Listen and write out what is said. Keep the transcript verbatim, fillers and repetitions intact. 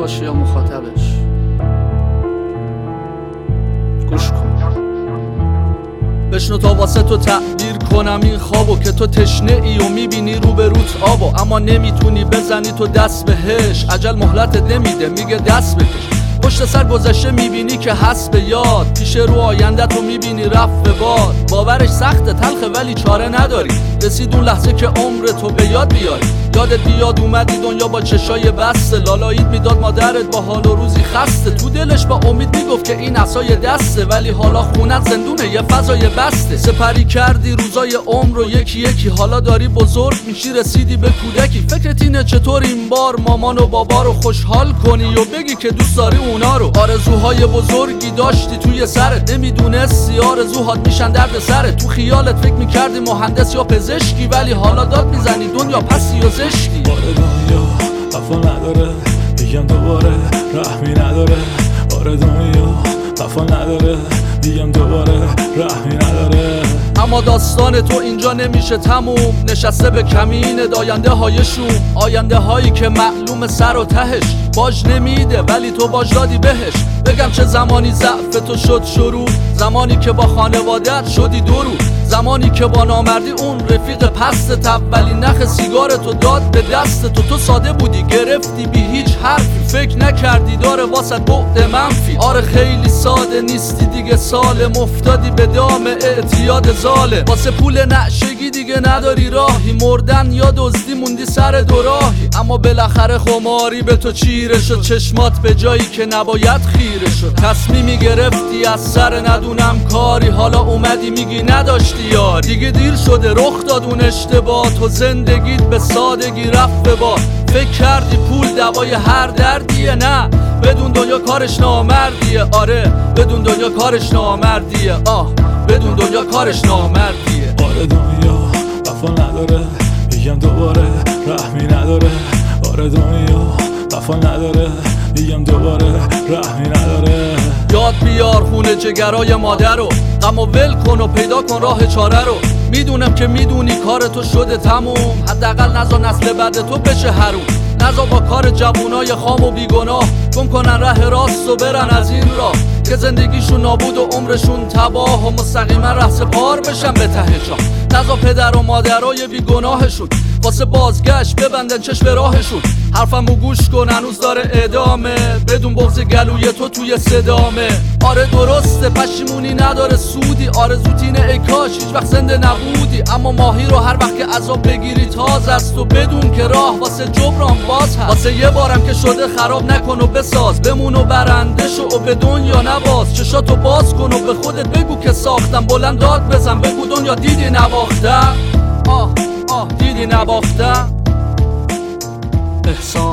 باشه یا مخاطبش. گوش کن بشنو تا واسه تو تعبیر کنم این خوابو که تو تشنه ای و میبینی رو به روت آبو، اما نمیتونی بزنی تو دست بهش. عجل مهلتت نمیده، میگه دست بکش. پشت سر گذشته میبینی که هست به یاد، پیش رو آینده تو میبینی رفت به باد. باورش سخته تلخه ولی چاره نداری، رسید اون لحظه که عمر تو به یاد بیاری. یادت بیاد اومدی دنیا با چشای بسته، لالایید میداد مادرت با حال و روزی خسته. تو دلش با امید میگفت که این عصای دسته، ولی حالا خونت زندونه یه فضای بسته. سپری کردی روزای عمر رو یکی یکی، حالا داری بزرگ میشی رسیدی به کودکی. فکرت اینه چطور این بار مامان و بابا رو خوشحال کنی و بگی که دوست داری اونا رو. آرزوهای بزرگی داشتی توی سرت، نمیدونستی آرزوهات میشن درد سرت. تو خیالت فکر میکردی مهندس یا پزشکی، ولی حالا داد میزنی دنیا پسی یا زشتی. بار دنیا وفا نداره، میگم دوباره رحمی نداره. بار دنیا وفا نداره، میگم دوباره رحمی نداره. اما داستان تو اینجا نمیشه تموم، نشسته به کمین داینده های شوم. آینده هایی که معلوم سر و تهش، باج نمیده ولی تو باج دادی بهش. بگم چه زمانی ضعف تو شد شروع، زمانی که با خانوادت شدی دو رو. زمانی که با نامردی اون رفیق پستت اولین نخ سیگار تو داد به دست تو. تو ساده بودی گرفتی بی هیچ حرفی، فکر نکردی داره واسط بعد منفی. آره خیلی ساده نیستی دیگه سالم، افتادی به دام اعتیاد ظالم. واسه پول نعشگی دیگه نداری راهی، مردن یا دزدی موندی سر دو راهی. اما بالاخره خماری به تو چیره شد، چشمات به جایی که نباید خیره شد. تصمیمی گرفتی از سر ندونم کاری، حالا اومدی میگی نداشتی یاری. دیگه دیر شده رخ داد اون اشتباه، تو زندگیت به سادگی رفت به باد. فکر کردی پول دوای هر دردیه، نه بدون دنیا کارش نامردیه. آره بدون دنیا کارش نامردیه، آه بدون دنیا کارش نامردیه. بار دنیا وفا نداره، میگم دوباره رحمی نداره. بار دنیا وفا نداره، میگم دوباره رحمی نداره. یاد بیار خونه جگرای مادر رو، غم و ول کن و پیدا کن راه چاره رو. میدونم که میدونی کار تو شده تموم، حداقل نذار نسل بعد تو بشه حروم. نذار با کار جوونای خام و بیگناه گم کنن ره راست و برن از این راه، که زندگیشون نابود و عمرشون تباه و مستقیما ره سپار بشن به ته جا. نذار پدر و مادرای بیگناهشون واسه بازگشت ببندن چشم راهشون. حرفمو گوش کن هنوز داره ادامه، بدون بغض گلوی تو توی صدامه. آره درسته پشیمونی نداره سودی، آرزوت اینه ای کاش هیچ وقت زنده نبودی. اما ماهی رو هر وقت که عذاب بگیری تازه است، و بدون که راه واسه جبران باز هست. واسه یه بارم که شده خراب نکن و بساز، بمون و برنده شو و به دنیا نباز. چشاتو باز کن و به خودت بگو که ساختم، بلند داد بزن بگو دنیا دیدی نباختم. آه آه دیدی نباختم. احسان